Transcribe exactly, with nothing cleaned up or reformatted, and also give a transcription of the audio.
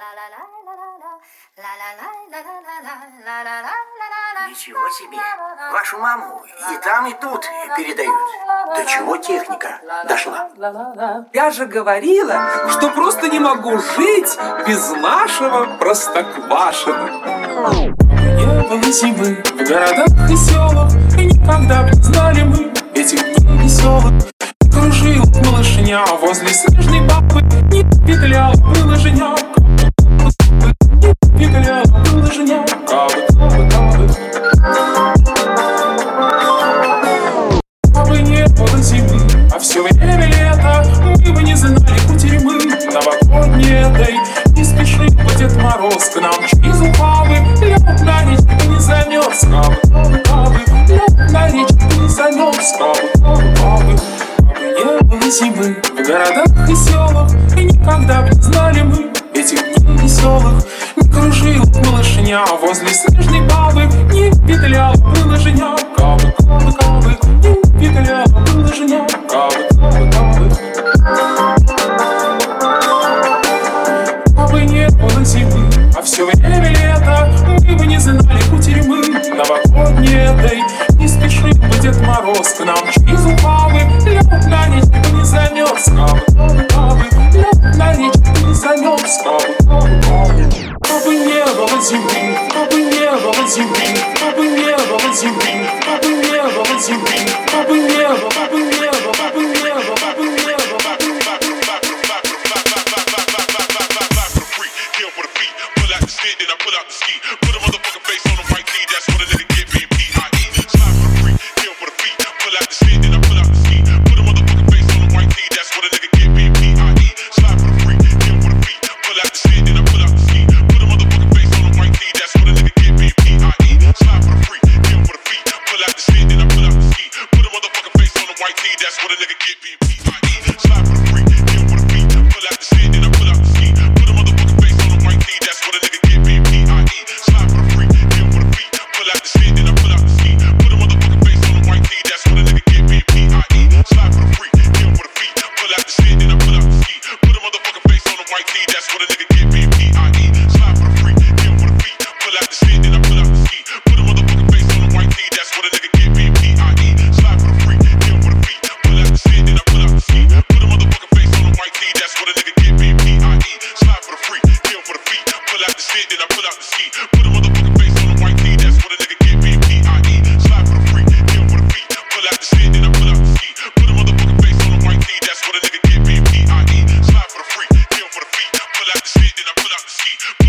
Ничего себе. Вашу маму и там, и тут передают. До чего техника дошла? Я же говорила, что просто не могу жить без нашего Простоквашино. Не было зимы в городах и селах, и никогда бы не знали мы этих дней веселых. Не кружила малышня возле снежной бабы, не петляла было женя, не петляла было женя, кабы, кабы, кабы. Кабы не было зимы, а все время лето, мы бы не знали кутерьмы новогодней этой. Не спеши, Дед Мороз, к нам через ухабы, лед на речке не замерз, кабы, кабы, кабы, лед на речке не замерз, кабы, кабы, кабы. Кабы не было зимы в городах и селах, и никогда бы не знали мы этих дней веселых. Не кружила малышня возле снежной бабы, не петляла было женя, кабы, кабы, кабы, не петляла было женя, кабы, кабы, кабы. Кабы не было зимы, а все время лето, мы бы не знали кутерьмы новогодней этой. Не спеши, Дед Мороз, к нам через ухабы, лед на речке не замерз, кабы, кабы, кабы, лед на речке не замерз, кабы, кабы, кабы. Кабы не было зимы, кабы не было зимы, кабы не было зимы, кабы не было зимы, кабы не было, кабы не было, кабы не было, кабы не было, кабы не было. Pull out the seat, then I pull out the ski.